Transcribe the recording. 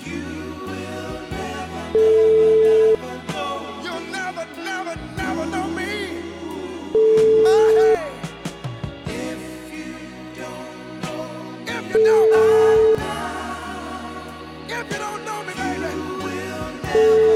You'll never, never, never know me. Oh, hey. If you don't know me, baby.